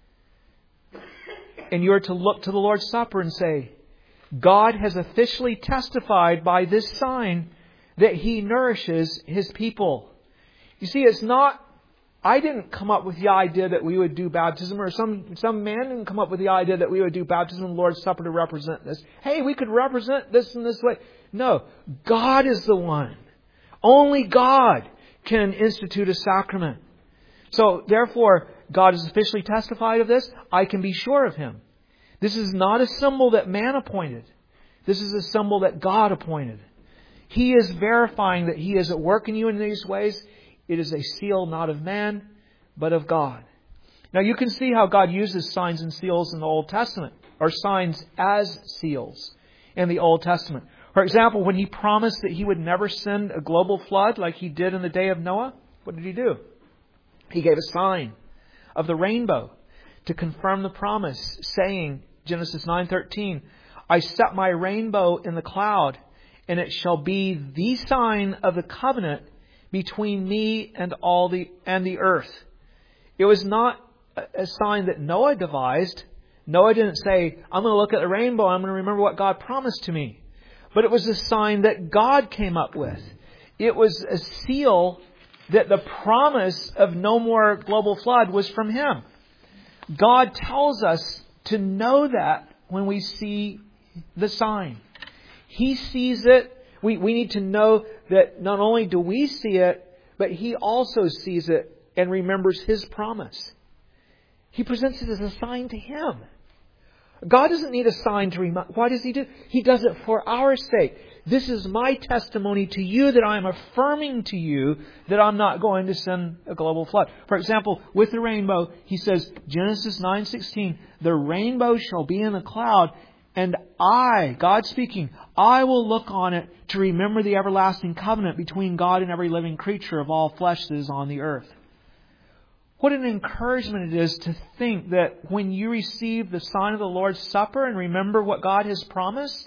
And you are to look to the Lord's Supper and say, God has officially testified by this sign that He nourishes His people. You see, it's not, I didn't come up with the idea that we would do baptism, or some, some man didn't come up with the idea that we would do baptism and Lord's Supper to represent this. Hey, we could represent this in this way. No, God is the one. Only God can institute a sacrament. So, therefore, God has officially testified of this. I can be sure of Him. This is not a symbol that man appointed. This is a symbol that God appointed. He is verifying that He is at work in you in these ways. It is a seal not of man, but of God. Now you can see how God uses signs and seals in the Old Testament, or signs as seals in the Old Testament. For example, when He promised that He would never send a global flood like He did in the day of Noah, what did He do? He gave a sign of the rainbow to confirm the promise, saying, Genesis nine thirteen, I set my rainbow in the cloud, and it shall be the sign of the covenant between me and all the and the earth. It was not a sign that Noah devised. Noah didn't say, I'm going to look at the rainbow, I'm going to remember what God promised to me. But it was a sign that God came up with. It was a seal that the promise of no more global flood was from Him. God tells us to know that when we see the sign. He sees it. We, we need to know that not only do we see it, but He also sees it and remembers His promise. He presents it as a sign to Him. God doesn't need a sign to remind. Why does He do? He does it for our sake. This is my testimony to you that I am affirming to you that I'm not going to send a global flood. For example, with the rainbow, He says, Genesis nine sixteen, the rainbow shall be in the cloud, and I, God speaking, I will look on it to remember the everlasting covenant between God and every living creature of all flesh that is on the earth. What an encouragement it is to think that when you receive the sign of the Lord's Supper and remember what God has promised,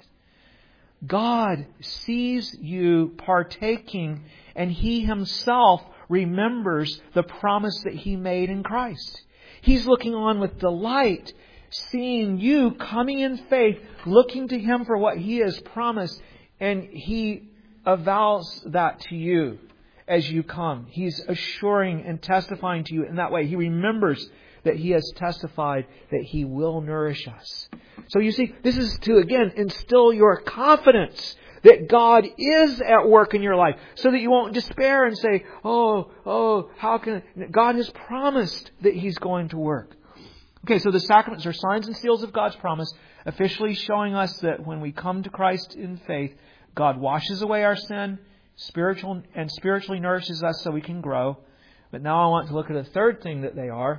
God sees you partaking, and He Himself remembers the promise that He made in Christ. He's looking on with delight, seeing you coming in faith, looking to Him for what He has promised, and He avows that to you as you come. He's assuring and testifying to you in that way. He remembers that He has testified that He will nourish us. So you see, this is to, again, instill your confidence that God is at work in your life, so that you won't despair and say, oh, oh, how can... God has promised that He's going to work. Okay, so the sacraments are signs and seals of God's promise, officially showing us that when we come to Christ in faith, God washes away our sin, spiritual and spiritually nourishes us so we can grow. But now I want to look at a third thing that they are.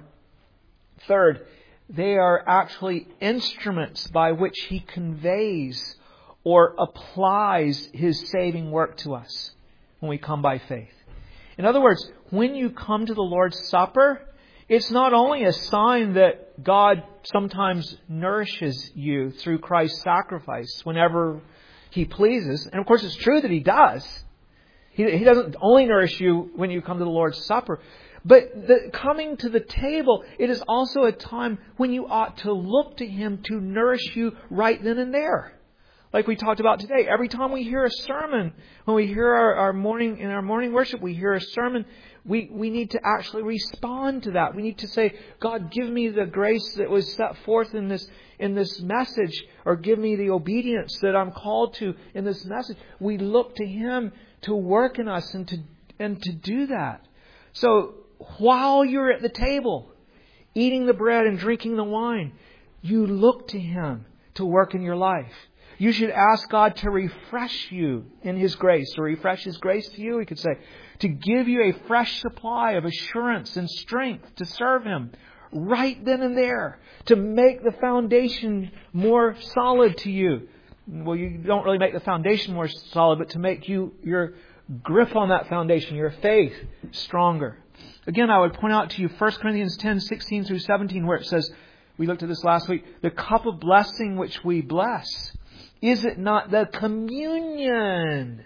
Third, they are actually instruments by which He conveys or applies His saving work to us when we come by faith. In other words, when you come to the Lord's Supper, it's not only a sign that God sometimes nourishes you through Christ's sacrifice whenever He pleases. And of course it's true that He does. He, he doesn't only nourish you when you come to the Lord's Supper. But the coming to the table, it is also a time when you ought to look to Him to nourish you right then and there. Like we talked about today, every time we hear a sermon, when we hear our, our morning, in our morning worship, we hear a sermon, we, we need to actually respond to that. We need to say, God, give me the grace that was set forth in this, in this message, or give me the obedience that I'm called to in this message. We look to Him to work in us and to, and to do that. So while you're at the table, eating the bread and drinking the wine, you look to Him to work in your life. You should ask God to refresh you in His grace, to refresh His grace to you, we could say, to give you a fresh supply of assurance and strength to serve Him right then and there, to make the foundation more solid to you. Well, you don't really make the foundation more solid, but to make you your grip on that foundation, your faith, stronger. Again, I would point out to you First Corinthians ten, sixteen through seventeen, where it says, we looked at this last week, the cup of blessing which we bless, is it not the communion,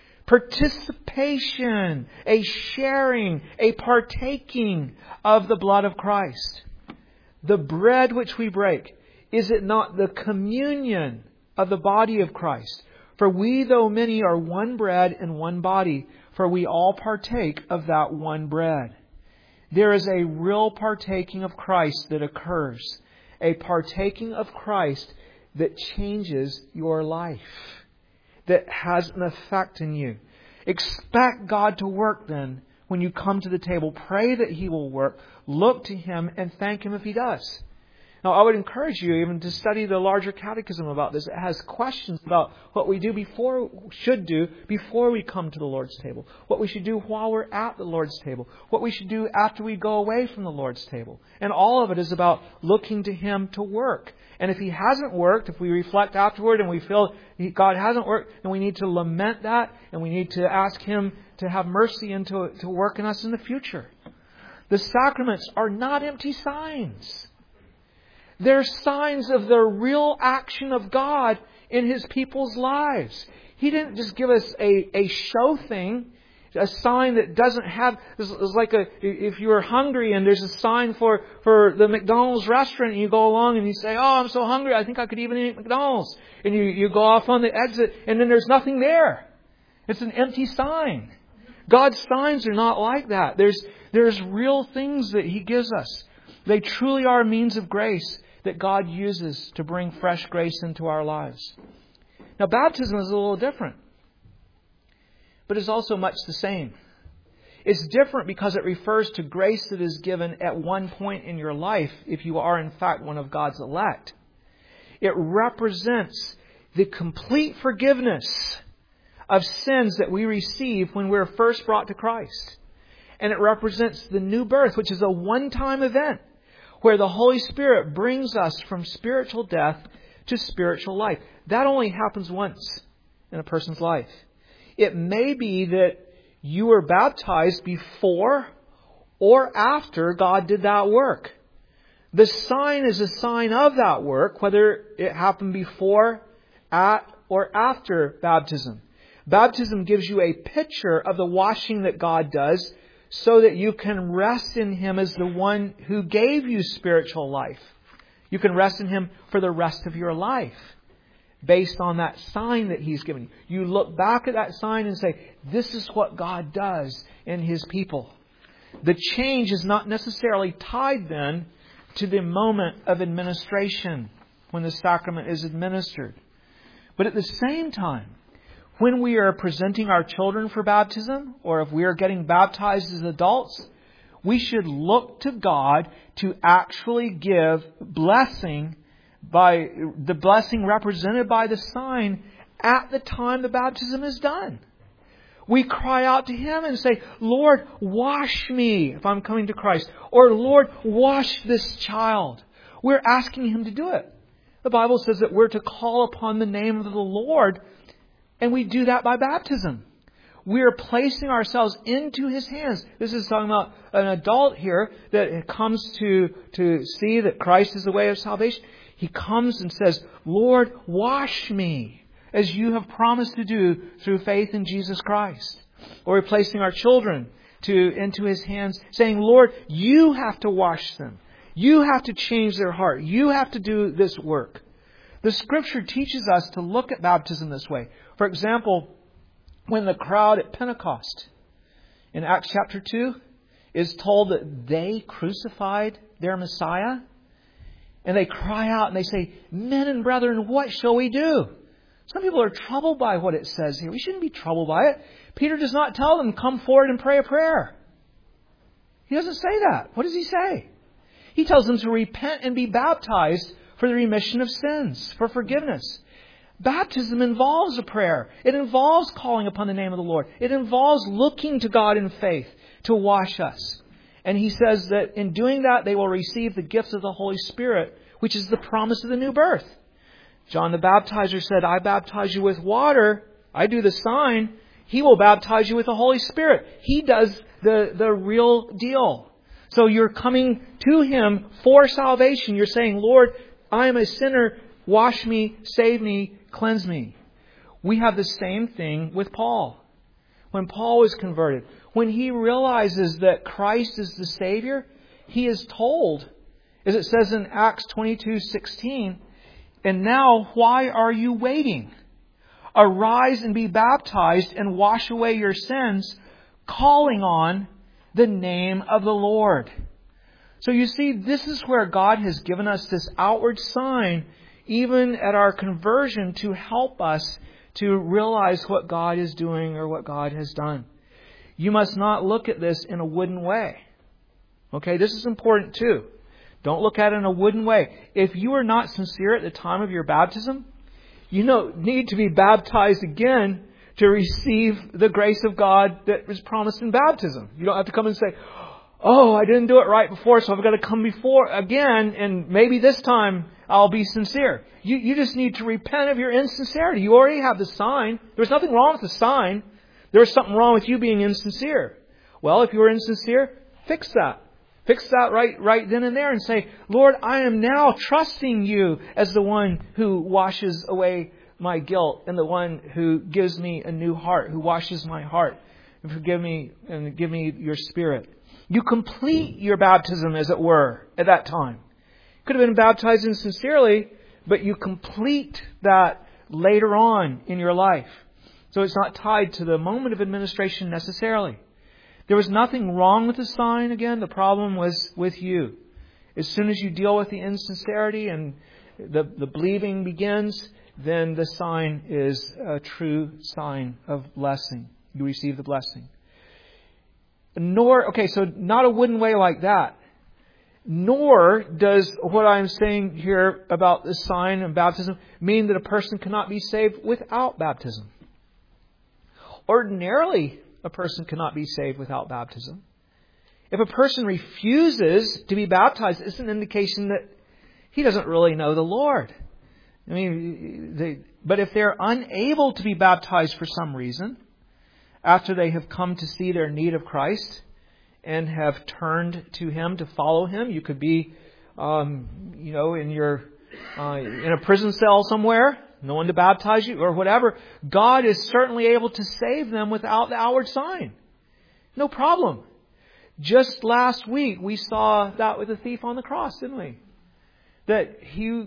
participation, a sharing, a partaking of the blood of Christ? The bread which we break, is it not the communion of the body of Christ? For we, though many, are one bread and one body, for we all partake of that one bread. There is a real partaking of Christ that occurs, a partaking of Christ that changes your life, that has an effect in you. Expect God to work then when you come to the table. Pray that He will work. Look to Him and thank Him if He does. Now, I would encourage you even to study the larger catechism about this. It has questions about what we do before, should do before we come to the Lord's table. What we should do while we're at the Lord's table. What we should do after we go away from the Lord's table. And all of it is about looking to Him to work. And if He hasn't worked, if we reflect afterward and we feel God hasn't worked, then we need to lament that and we need to ask Him to have mercy and to, to work in us in the future. The sacraments are not empty signs. They're signs of the real action of God in His people's lives. He didn't just give us a, a show thing, a sign that doesn't have... It's like a, if you're hungry and there's a sign for, for the McDonald's restaurant and you go along and you say, oh, I'm so hungry, I think I could even eat McDonald's. And you, you go off on the exit and then there's nothing there. It's an empty sign. God's signs are not like that. There's, there's real things that He gives us. They truly are a means of grace that God uses to bring fresh grace into our lives. Now, baptism is a little different, but it's also much the same. It's different because it refers to grace that is given at one point in your life if you are in fact one of God's elect. It represents the complete forgiveness of sins that we receive when we're first brought to Christ. And it represents the new birth, which is a one-time event, where the Holy Spirit brings us from spiritual death to spiritual life. That only happens once in a person's life. It may be that you were baptized before or after God did that work. The sign is a sign of that work, whether it happened before, at, or after baptism. Baptism gives you a picture of the washing that God does so that you can rest in Him as the one who gave you spiritual life. You can rest in Him for the rest of your life based on that sign that He's given you. You look back at that sign and say, this is what God does in His people. The change is not necessarily tied then to the moment of administration when the sacrament is administered. But at the same time, when we are presenting our children for baptism, or if we are getting baptized as adults, we should look to God to actually give blessing by the blessing represented by the sign at the time the baptism is done. We cry out to Him and say, Lord, wash me if I'm coming to Christ. Or, Lord, wash this child. We're asking Him to do it. The Bible says that we're to call upon the name of the Lord, and we do that by baptism. We are placing ourselves into His hands. This is talking about an adult here that comes to, to see that Christ is the way of salvation. He comes and says, Lord, wash me, as you have promised to do through faith in Jesus Christ. Or we're placing our children to into His hands, saying, Lord, you have to wash them. You have to change their heart. You have to do this work. The Scripture teaches us to look at baptism this way. For example, when the crowd at Pentecost in Acts chapter two is told that they crucified their Messiah, and they cry out and they say, men and brethren, what shall we do? Some people are troubled by what it says here. We shouldn't be troubled by it. Peter does not tell them, come forward and pray a prayer. He doesn't say that. What does he say? He tells them to repent and be baptized for the remission of sins, for forgiveness. Baptism involves a prayer. It involves calling upon the name of the Lord. It involves looking to God in faith to wash us. And he says that in doing that, they will receive the gifts of the Holy Spirit, which is the promise of the new birth. John the Baptizer said, I baptize you with water. I do the sign. He will baptize you with the Holy Spirit. He does the, the real deal. So you're coming to Him for salvation. You're saying, Lord, I am a sinner. Wash me, save me, cleanse me. We have the same thing with Paul. When Paul was converted, when he realizes that Christ is the Savior, he is told, as it says in Acts twenty-two sixteen, and now why are you waiting? Arise and be baptized and wash away your sins, calling on the name of the Lord. So you see, this is where God has given us this outward sign, even at our conversion, to help us to realize what God is doing or what God has done. You must not look at this in a wooden way. Okay, this is important too. Don't look at it in a wooden way. If you are not sincere at the time of your baptism, you don't need to be baptized again to receive the grace of God that was promised in baptism. You don't have to come and say, oh, I didn't do it right before, so I've got to come before again, and maybe this time I'll be sincere. You, you just need to repent of your insincerity. You already have the sign. There's nothing wrong with the sign. There's something wrong with you being insincere. Well, if you are insincere, fix that. Fix that right, right then and there and say, Lord, I am now trusting you as the one who washes away my guilt and the one who gives me a new heart, who washes my heart and forgive me and give me your Spirit. You complete your baptism, as it were, at that time. You could have been baptized insincerely, but you complete that later on in your life. So it's not tied to the moment of administration necessarily. There was nothing wrong with the sign. Again, the problem was with you. As soon as you deal with the insincerity and the, the believing begins, then the sign is a true sign of blessing. You receive the blessing. Nor, okay, so not a wooden way like that. Nor does what I'm saying here about the sign of baptism mean that a person cannot be saved without baptism. Ordinarily, a person cannot be saved without baptism. If a person refuses to be baptized, it's an indication that he doesn't really know the Lord. I mean, they, but if they're unable to be baptized for some reason, after they have come to see their need of Christ and have turned to Him to follow Him, you could be, um, you know, in your uh, in a prison cell somewhere, no one to baptize you or whatever. God is certainly able to save them without the outward sign. No problem. Just last week, we saw that with the thief on the cross, didn't we? That he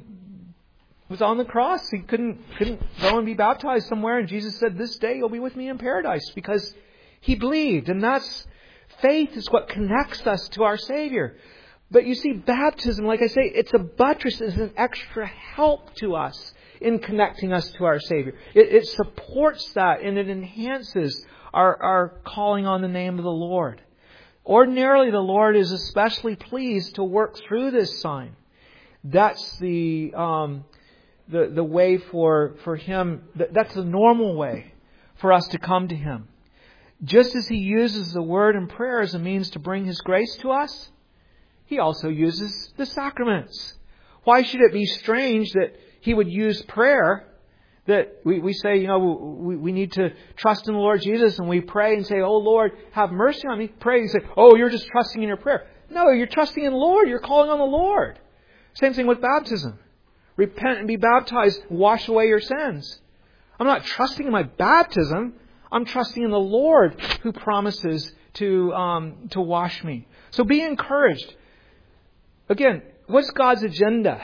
was on the cross. He couldn't, couldn't go and be baptized somewhere. And Jesus said, this day you'll be with me in paradise, because he believed. And that's, faith is what connects us to our Savior. But you see, baptism, like I say, it's a buttress, it's an extra help to us in connecting us to our Savior. It, it supports that, and it enhances our, our calling on the name of the Lord. Ordinarily, the Lord is especially pleased to work through this sign. That's the um, the the way for for Him. That's the normal way for us to come to Him. Just as He uses the Word and prayer as a means to bring His grace to us, He also uses the sacraments. Why should it be strange that He would use prayer? That we, we say, you know, we, we need to trust in the Lord Jesus, and we pray and say, oh Lord, have mercy on me. Pray and say, oh, you're just trusting in your prayer. No, you're trusting in the Lord. You're calling on the Lord. Same thing with baptism. Repent and be baptized. Wash away your sins. I'm not trusting in my baptism. I'm trusting in the Lord who promises to um, to wash me. So be encouraged. Again, what's God's agenda?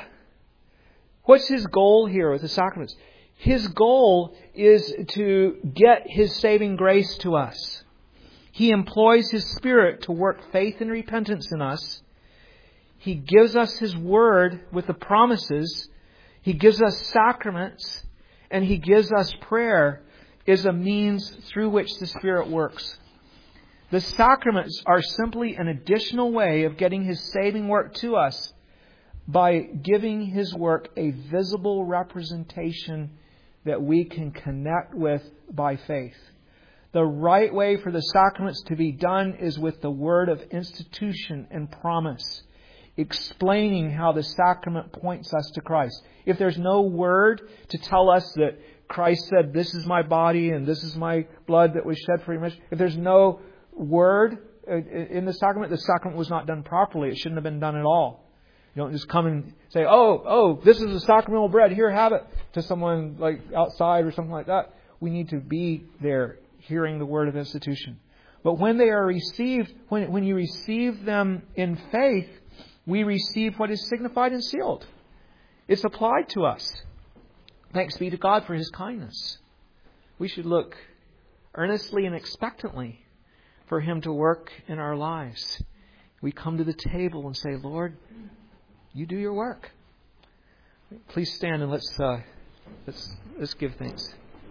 What's His goal here with the sacraments? His goal is to get His saving grace to us. He employs His Spirit to work faith and repentance in us. He gives us His Word with the promises. He gives us sacraments. And He gives us prayer as a means through which the Spirit works. The sacraments are simply an additional way of getting His saving work to us by giving His work a visible representation that we can connect with by faith. The right way for the sacraments to be done is with the word of institution and promise, explaining how the sacrament points us to Christ. If there's no word to tell us that Christ said, this is my body and this is my blood that was shed for your remission, if there's no word in the sacrament, the sacrament was not done properly. It shouldn't have been done at all. You don't just come and say, oh, oh, this is the sacramental bread. Here, have it, to someone like outside or something like that. We need to be there hearing the word of institution. But when they are received, when, when you receive them in faith, we receive what is signified and sealed. It's applied to us. Thanks be to God for His kindness. We should look earnestly and expectantly for Him to work in our lives. We come to the table and say, Lord, You do your work. Please stand and let's uh, let's let's give thanks.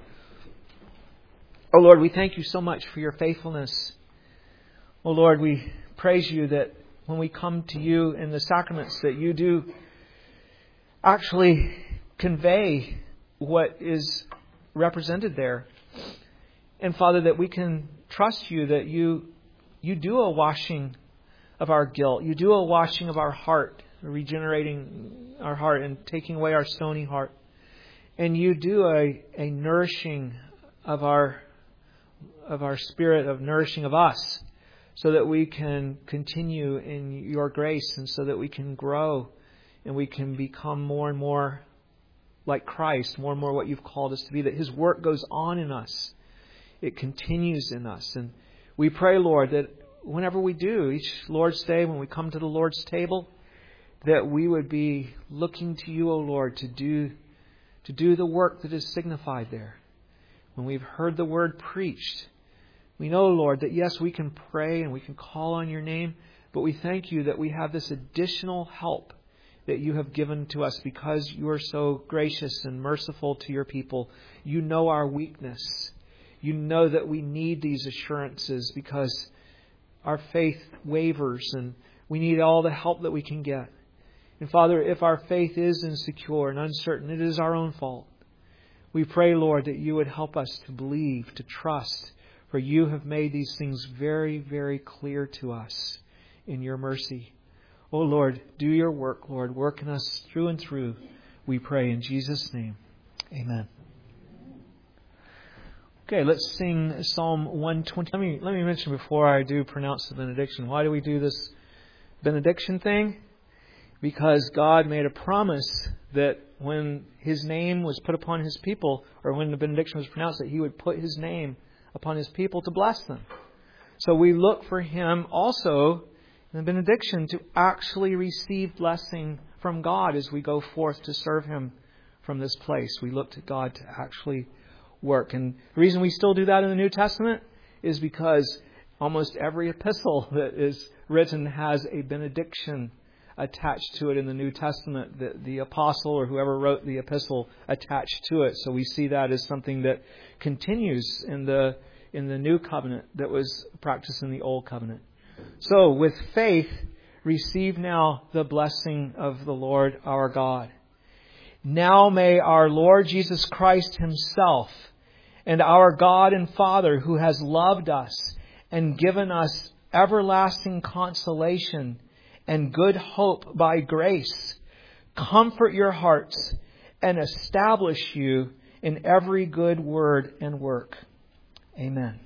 Oh Lord, we thank You so much for Your faithfulness. Oh Lord, we praise You that when we come to You in the sacraments, that You do actually convey what is represented there. And Father, that we can trust You, that You You do a washing of our guilt. You do a washing of our heart, regenerating our heart and taking away our stony heart. And You do a, a nourishing of our of our spirit, of nourishing of us, so that we can continue in Your grace and so that we can grow and we can become more and more like Christ, more and more what You've called us to be, that His work goes on in us. It continues in us. And we pray, Lord, that whenever we do, each Lord's Day, when we come to the Lord's table, that we would be looking to You, O Lord, to do to do the work that is signified there. When we've heard the word preached, we know, Lord, that yes, we can pray and we can call on Your name, but we thank You that we have this additional help that You have given to us because You are so gracious and merciful to Your people. You know our weakness. You know that we need these assurances because our faith wavers and we need all the help that we can get. And Father, if our faith is insecure and uncertain, it is our own fault. We pray, Lord, that You would help us to believe, to trust, for You have made these things very, very clear to us in Your mercy. Oh Lord, do Your work, Lord. Work in us through and through. We pray in Jesus' name. Amen. Okay, let's sing Psalm one twenty. Let me let me mention before I do pronounce the benediction. Why do we do this benediction thing? Because God made a promise that when His name was put upon His people, or when the benediction was pronounced, that He would put His name upon His people to bless them. So we look for Him also in the benediction to actually receive blessing from God as we go forth to serve Him from this place. We look to God to actually work. And the reason we still do that in the New Testament is because almost every epistle that is written has a benediction attached to it in the New Testament. The, the apostle or whoever wrote the epistle attached to it. So we see that as something that continues in the in the New Covenant that was practiced in the Old Covenant. So with faith, receive now the blessing of the Lord our God. Now may our Lord Jesus Christ Himself and our God and Father, who has loved us and given us everlasting consolation and good hope by grace, comfort your hearts and establish you in every good word and work. Amen.